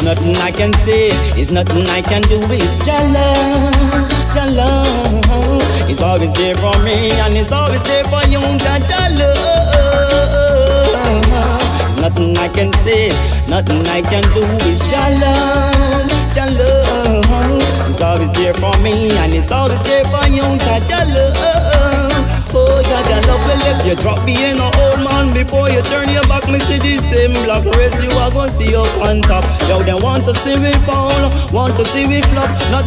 nothing I can say, it's nothing I can do. It's your love, your love. It's always there for me and it's always there for you. Your love. Nothing I can say, nothing I can do. It's your love, your love. It's always there for me and it's always there for you. Your love. Oh, Jaja love will let you drop me in a old man. Before you turn your back, me see the same black race. You are gonna see up on top. Yo, they want to see me fall, want to see me flop. Not